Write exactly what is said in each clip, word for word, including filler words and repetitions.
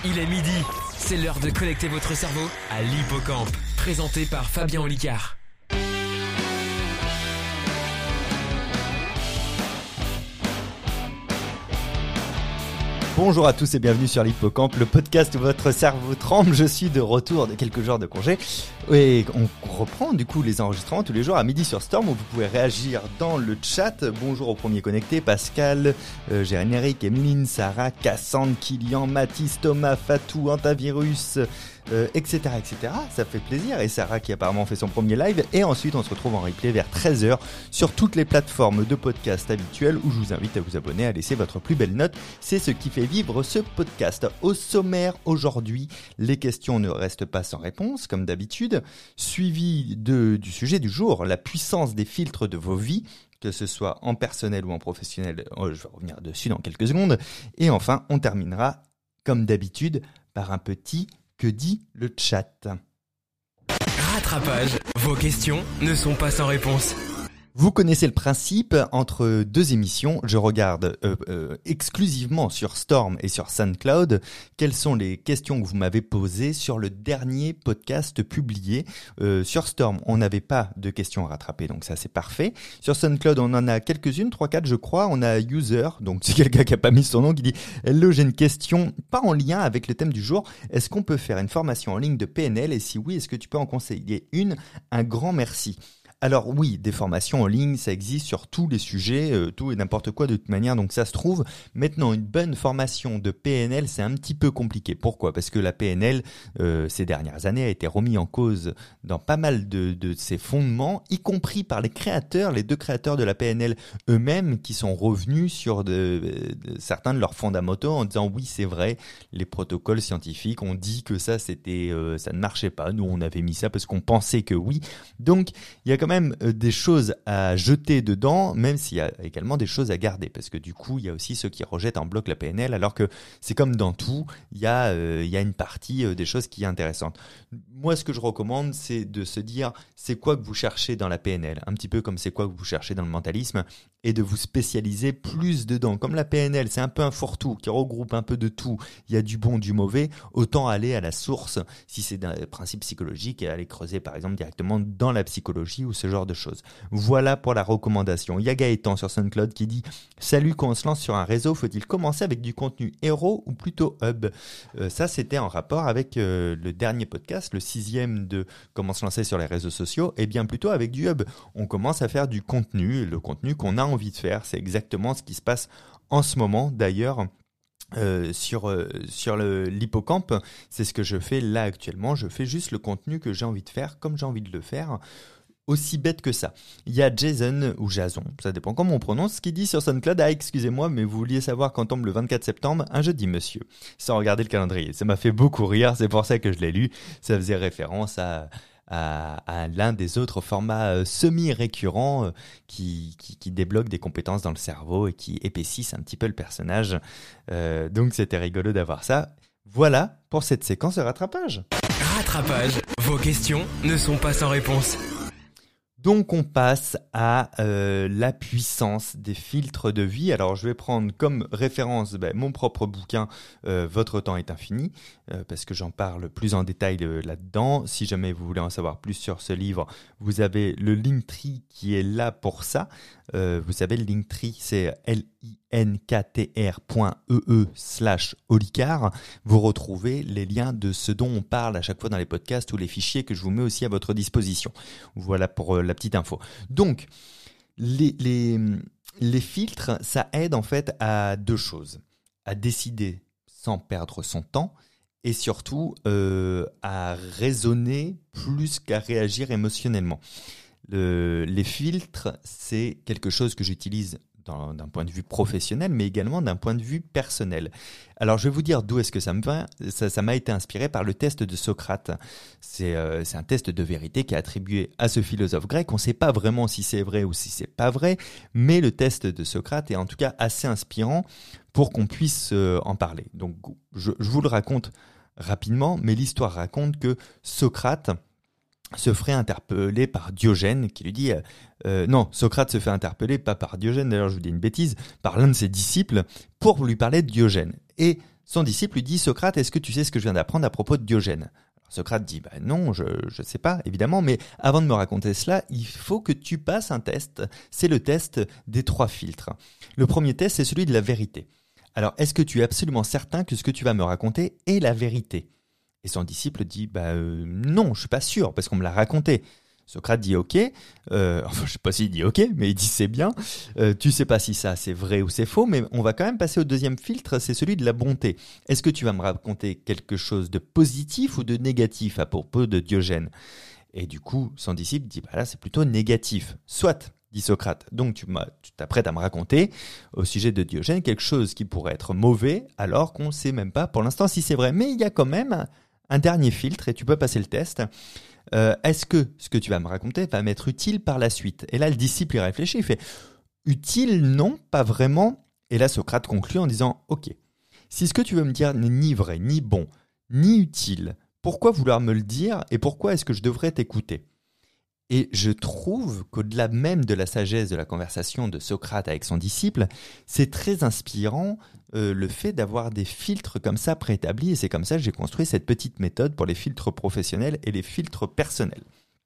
Il est midi, c'est l'heure de connecter votre cerveau à l'Hippocampe, présenté par Fabien Olicard. Bonjour à tous et bienvenue sur l'Hippocampe, le podcast où votre cerveau tremble. Je suis de retour de quelques jours de congé et on reprend du coup les enregistrements tous les jours à midi sur Storm où vous pouvez réagir dans le chat. Bonjour aux premiers connectés, Pascal, euh, Générique, Emeline, Sarah, Cassandre, Kylian, Mathis, Thomas, Fatou, Antavirus, euh, et cetera et cetera. Ça fait plaisir. Et Sarah qui apparemment fait son premier live. Et ensuite on se retrouve en replay vers treize heures sur toutes les plateformes de podcast habituelles où je vous invite à vous abonner, à laisser votre plus belle note. C'est ce qui fait vivre ce podcast. Au sommaire aujourd'hui, les questions ne restent pas sans réponse, comme d'habitude, suivi de, du sujet du jour, la puissance des filtres de vos vies, que ce soit en personnel ou en professionnel. Oh, je vais revenir dessus dans quelques secondes. Et enfin, on terminera, comme d'habitude, par un petit « Que dit le chat ?» Rattrapage, vos questions ne sont pas sans réponse. Vous connaissez le principe, entre deux émissions, je regarde euh, euh, exclusivement sur Storm et sur SoundCloud quelles sont les questions que vous m'avez posées sur le dernier podcast publié. Euh, sur Storm, on n'avait pas de questions à rattraper, donc ça c'est parfait. Sur SoundCloud, on en a quelques-unes, trois quatre je crois. On a User, donc c'est quelqu'un qui n'a pas mis son nom, qui dit « Hello, j'ai une question, pas en lien avec le thème du jour. Est-ce qu'on peut faire une formation en ligne de P N L et si oui, est-ce que tu peux en conseiller une ? Un grand merci. » Alors oui, des formations en ligne, ça existe sur tous les sujets, euh, tout et n'importe quoi de toute manière, donc ça se trouve. Maintenant, une bonne formation de P N L, c'est un petit peu compliqué. Pourquoi ? Parce que la P N L, euh, ces dernières années, a été remise en cause dans pas mal de, de ses fondements, y compris par les créateurs, les deux créateurs de la P N L eux-mêmes, qui sont revenus sur de, de, certains de leurs fondamentaux en disant oui, c'est vrai, les protocoles scientifiques ont dit que ça, c'était, euh, ça ne marchait pas. Nous, on avait mis ça parce qu'on pensait que oui. Donc, il y a quand même des choses à jeter dedans, même s'il y a également des choses à garder, parce que du coup, il y a aussi ceux qui rejettent en bloc la P N L, alors que c'est comme dans tout, il y a, euh, il y a une partie euh, des choses qui est intéressante. Moi, ce que je recommande, c'est de se dire, c'est quoi que vous cherchez dans la P N L, un petit peu comme c'est quoi que vous cherchez dans le mentalisme, et de vous spécialiser plus dedans. Comme la P N L, c'est un peu un fourre-tout qui regroupe un peu de tout, il y a du bon, du mauvais, autant aller à la source, si c'est d'un principe psychologique, et aller creuser par exemple directement dans la psychologie ou ce genre de choses. Voilà pour la recommandation. Il y a Gaëtan sur SoundCloud qui dit « Salut, quand on se lance sur un réseau, faut-il commencer avec du contenu héros ou plutôt hub ?» euh, Ça, c'était en rapport avec euh, le dernier podcast, le sixième de « Comment se lancer sur les réseaux sociaux ?» et bien plutôt avec du hub. On commence à faire du contenu, le contenu qu'on a envie de faire. C'est exactement ce qui se passe en ce moment d'ailleurs. Euh, sur euh, sur le, l'hippocampe, c'est ce que je fais là actuellement. Je fais juste le contenu que j'ai envie de faire, comme j'ai envie de le faire. Aussi bête que ça. Il y a Jason ou Jason, ça dépend comment on prononce, qui dit sur SoundCloud « Ah, excusez-moi, mais vous vouliez savoir quand tombe le vingt-quatre septembre, un jeudi, monsieur. » Sans regarder le calendrier. Ça m'a fait beaucoup rire, c'est pour ça que je l'ai lu. Ça faisait référence à, à, à l'un des autres formats euh, semi-récurrents euh, qui, qui, qui débloquent des compétences dans le cerveau et qui épaississent un petit peu le personnage. Euh, donc c'était rigolo d'avoir ça. Voilà pour cette séquence de rattrapage. Rattrapage, vos questions ne sont pas sans réponse. Donc on passe à euh, la puissance des filtres de vie. Alors je vais prendre comme référence ben, mon propre bouquin euh, « Votre temps est infini euh, » parce que j'en parle plus en détail euh, là-dedans. Si jamais vous voulez en savoir plus sur ce livre, vous avez le Linktree qui est là pour ça. Euh, vous savez, le Linktree, c'est L I N K T R point E E slash Olicard. Vous retrouvez les liens de ce dont on parle à chaque fois dans les podcasts ou les fichiers que je vous mets aussi à votre disposition. Voilà pour euh, la petite info. Donc, les, les, les filtres, ça aide en fait à deux choses. À décider sans perdre son temps et surtout euh, à raisonner plus qu'à réagir émotionnellement. Le, les filtres, c'est quelque chose que j'utilise dans, d'un point de vue professionnel, mais également d'un point de vue personnel. Alors, je vais vous dire d'où est-ce que ça me vient. Ça, ça m'a été inspiré par le test de Socrate. C'est, euh, c'est un test de vérité qui est attribué à ce philosophe grec. On ne sait pas vraiment si c'est vrai ou si c'est pas vrai, mais le test de Socrate est en tout cas assez inspirant pour qu'on puisse euh, en parler. Donc, je, je vous le raconte rapidement, mais l'histoire raconte que Socrate se ferait interpeller par Diogène qui lui dit euh, euh, non, Socrate se fait interpeller pas par Diogène, d'ailleurs je vous dis une bêtise, par l'un de ses disciples pour lui parler de Diogène. Et Son disciple lui dit « Socrate, est-ce que tu sais ce que je viens d'apprendre à propos de Diogène ?» Alors Socrate dit bah « Non, je ne sais pas, évidemment, mais avant de me raconter cela, il faut que tu passes un test. C'est le test des trois filtres. Le premier test, c'est celui de la vérité. Alors, est-ce que tu es absolument certain que ce que tu vas me raconter est la vérité ?» Et son disciple dit bah euh, « Non, je suis pas sûr, parce qu'on me l'a raconté. » Socrate dit ok, euh, enfin je sais pas s'il dit ok, mais il dit c'est bien, euh, tu sais pas si ça c'est vrai ou c'est faux, mais on va quand même passer au deuxième filtre, c'est celui de la bonté. Est-ce que tu vas me raconter quelque chose de positif ou de négatif à propos de Diogène ? Et du coup, son disciple dit bah là c'est plutôt négatif. Soit, dit Socrate, donc tu, m'as, tu t'apprêtes à me raconter au sujet de Diogène quelque chose qui pourrait être mauvais alors qu'on ne sait même pas pour l'instant si c'est vrai. Mais il y a quand même un dernier filtre et tu peux passer le test. Euh, est-ce que ce que tu vas me raconter va m'être utile par la suite ? Et là, le disciple y réfléchit, il fait « Utile, non, pas vraiment. » Et là, Socrate conclut en disant « Ok, si ce que tu veux me dire n'est ni vrai, ni bon, ni utile, pourquoi vouloir me le dire et pourquoi est-ce que je devrais t'écouter ?» Et je trouve qu'au-delà même de la sagesse de la conversation de Socrate avec son disciple, c'est très inspirant euh, le fait d'avoir des filtres comme ça préétablis. Et c'est comme ça que j'ai construit cette petite méthode pour les filtres professionnels et les filtres personnels.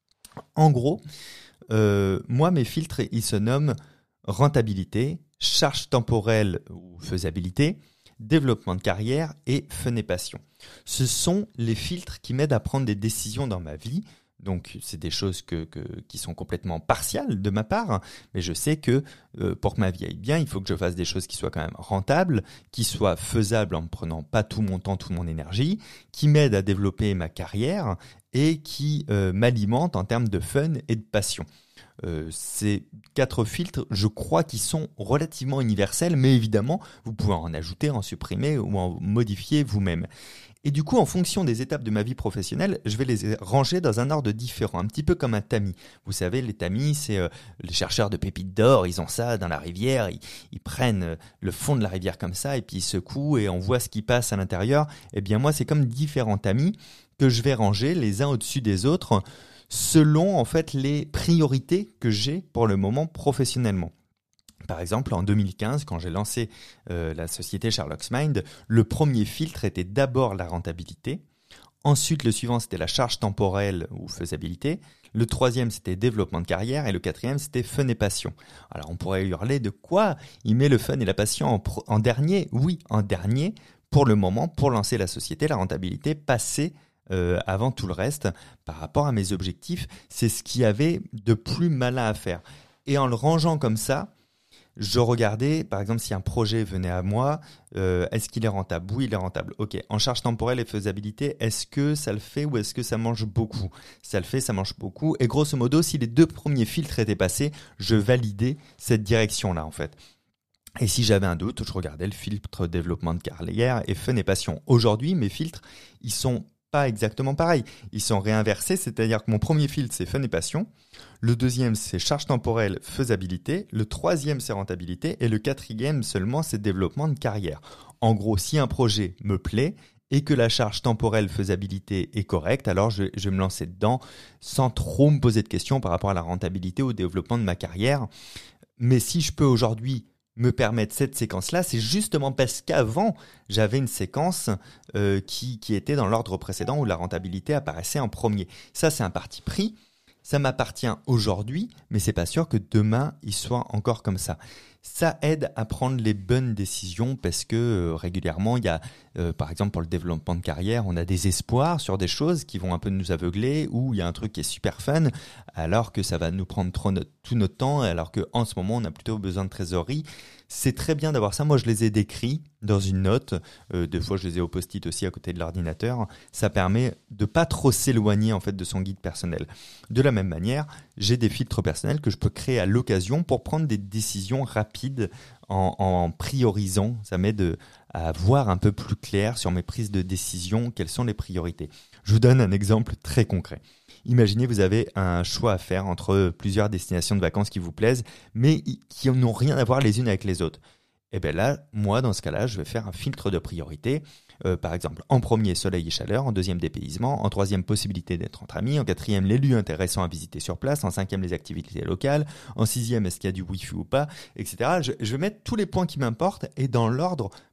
En gros, euh, moi, mes filtres, ils se nomment rentabilité, charge temporelle ou faisabilité, développement de carrière et fun et passion. Ce sont les filtres qui m'aident à prendre des décisions dans ma vie. Donc, c'est des choses que, que, qui sont complètement partiales de ma part, mais je sais que euh, pour que ma vie aille bien, il faut que je fasse des choses qui soient quand même rentables, qui soient faisables en ne prenant pas tout mon temps, toute mon énergie, qui m'aident à développer ma carrière et qui euh, m'alimentent en termes de fun et de passion. Euh, ces quatre filtres, je crois qu'ils sont relativement universels, mais évidemment, vous pouvez en ajouter, en supprimer ou en modifier vous-même. Et du coup, en fonction des étapes de ma vie professionnelle, je vais les ranger dans un ordre différent, un petit peu comme un tamis. Vous savez, les tamis, c'est euh, les chercheurs de pépites d'or, ils ont ça dans la rivière, ils, ils prennent euh, le fond de la rivière comme ça, et puis ils secouent et on voit ce qui passe à l'intérieur. Eh bien moi, c'est comme différents tamis que je vais ranger les uns au-dessus des autres, selon en fait les priorités que j'ai pour le moment professionnellement. Par exemple, en deux mille quinze, quand j'ai lancé euh, la société Sherlock's Mind, le premier filtre était d'abord la rentabilité. Ensuite, le suivant, c'était la charge temporelle ou faisabilité. Le troisième, c'était développement de carrière. Et le quatrième, c'était fun et passion. Alors, on pourrait hurler de quoi il met le fun et la passion en, pro- en dernier ? Oui, en dernier, pour le moment, pour lancer la société, la rentabilité passait euh, avant tout le reste. Par rapport à mes objectifs, c'est ce qu'il y avait de plus malin à faire. Et en le rangeant comme ça, je regardais, par exemple, si un projet venait à moi, euh, est-ce qu'il est rentable ? Oui, il est rentable. Ok. En charge temporelle et faisabilité, est-ce que ça le fait ou est-ce que ça mange beaucoup ? Ça le fait, ça mange beaucoup. Et grosso modo, si les deux premiers filtres étaient passés, je validais cette direction-là, en fait. Et si j'avais un doute, je regardais le filtre développement de carrière et fun et passion. Aujourd'hui, mes filtres, ils sont pas exactement pareil. Ils sont réinversés, c'est-à-dire que mon premier filtre, c'est fun et passion. Le deuxième, c'est charge temporelle, faisabilité. Le troisième, c'est rentabilité. Et le quatrième seulement, c'est développement de carrière. En gros, si un projet me plaît et que la charge temporelle, faisabilité est correcte, alors je, je vais me lancer dedans sans trop me poser de questions par rapport à la rentabilité ou au développement de ma carrière. Mais si je peux aujourd'hui me permettre cette séquence-là, c'est justement parce qu'avant, j'avais une séquence euh, qui, qui était dans l'ordre précédent où la rentabilité apparaissait en premier. Ça, c'est un parti pris. Ça m'appartient aujourd'hui, mais c'est pas sûr que demain, il soit encore comme ça. Ça aide à prendre les bonnes décisions parce que euh, régulièrement, il y a, euh, par exemple, pour le développement de carrière, on a des espoirs sur des choses qui vont un peu nous aveugler ou il y a un truc qui est super fun alors que ça va nous prendre trop notre, tout notre temps alors qu'en ce moment, on a plutôt besoin de trésorerie. C'est très bien d'avoir ça. Moi, je les ai décrits dans une note. Euh, deux fois, je les ai au post-it aussi à côté de l'ordinateur. Ça permet de pas trop s'éloigner en fait de son guide personnel. De la même manière, j'ai des filtres personnels que je peux créer à l'occasion pour prendre des décisions rapides en, en priorisant. Ça m'aide à voir un peu plus clair sur mes prises de décision, quelles sont les priorités. Je vous donne un exemple très concret. Imaginez, vous avez un choix à faire entre plusieurs destinations de vacances qui vous plaisent, mais qui n'ont rien à voir les unes avec les autres. Et bien là, moi, dans ce cas-là, je vais faire un filtre de priorité. Euh, par exemple, en premier, soleil et chaleur. En deuxième, dépaysement. En troisième, possibilité d'être entre amis. En quatrième, les lieux intéressants à visiter sur place. En cinquième, les activités locales. En sixième, est-ce qu'il y a du wifi ou pas, et cetera. Je, je vais mettre tous les points qui m'importent et dans l'ordre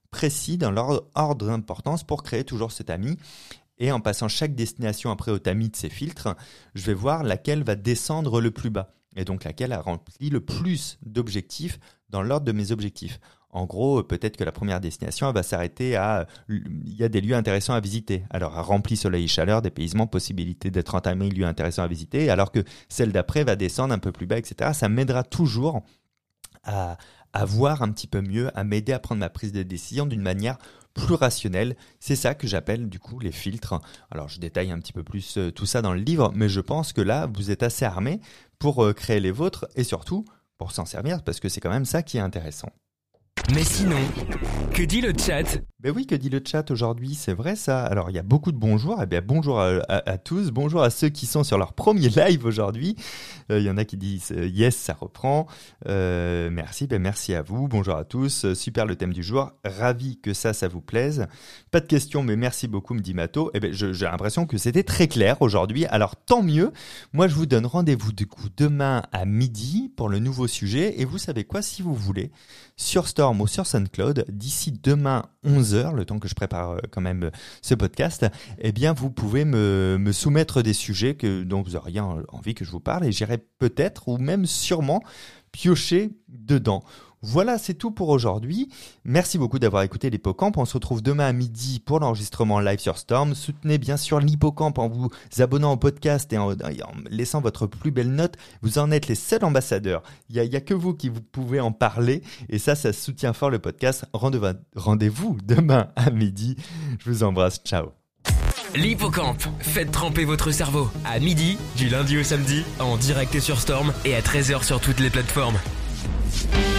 précis dans leur ordre d'importance pour créer toujours ce tamis. Et en passant chaque destination après au tamis de ces filtres, je vais voir laquelle va descendre le plus bas. Et donc laquelle a rempli le plus d'objectifs dans l'ordre de mes objectifs. En gros, peut-être que la première destination elle va s'arrêter à il y a des lieux intéressants à visiter. Alors, rempli soleil et chaleur, dépaysement, possibilité d'être entamé, lieux intéressants à visiter, alors que celle d'après va descendre un peu plus bas, et cetera. Ça m'aidera toujours à, à voir un petit peu mieux, à m'aider à prendre ma prise de décision d'une manière plus rationnelle. C'est ça que j'appelle du coup les filtres. Alors, je détaille un petit peu plus tout ça dans le livre, mais je pense que là, vous êtes assez armés pour créer les vôtres et surtout pour s'en servir parce que c'est quand même ça qui est intéressant. Mais sinon, que dit le chat ? Ben oui, que dit le chat aujourd'hui, c'est vrai ça. Alors il y a beaucoup de bonjours, eh bien bonjour à, à, à tous, bonjour à ceux qui sont sur leur premier live aujourd'hui. Euh, il y en a qui disent euh, yes, ça reprend. Euh, merci, ben merci à vous, bonjour à tous. Euh, super le thème du jour, ravi que ça, ça vous plaise. Pas de questions, mais merci beaucoup, me dit Mato. Eh ben je, j'ai l'impression que c'était très clair aujourd'hui. Alors tant mieux. Moi je vous donne rendez-vous du coup demain à midi pour le nouveau sujet. Et vous savez quoi, si vous voulez, sur Storm ou sur SoundCloud, d'ici demain onze heures, le temps que je prépare euh, quand même euh, ce podcast, eh bien vous pouvez me, me soumettre des sujets que, dont vous auriez envie que je vous parle et j'irai peut-être ou même sûrement piocher dedans. Voilà, c'est tout pour aujourd'hui. Merci beaucoup d'avoir écouté l'Hippocampe. On se retrouve demain à midi pour l'enregistrement live sur Storm. Soutenez bien sûr l'Hippocampe en vous abonnant au podcast et en, et en laissant votre plus belle note. Vous en êtes les seuls ambassadeurs. Il n'y a, il y a que vous qui vous pouvez en parler. Et ça, ça soutient fort le podcast. Rendez-vous, rendez-vous demain à midi. Je vous embrasse. Ciao. L'Hippocampe, faites tremper votre cerveau. À midi, du lundi au samedi, en direct sur Storm et à treize heures sur toutes les plateformes.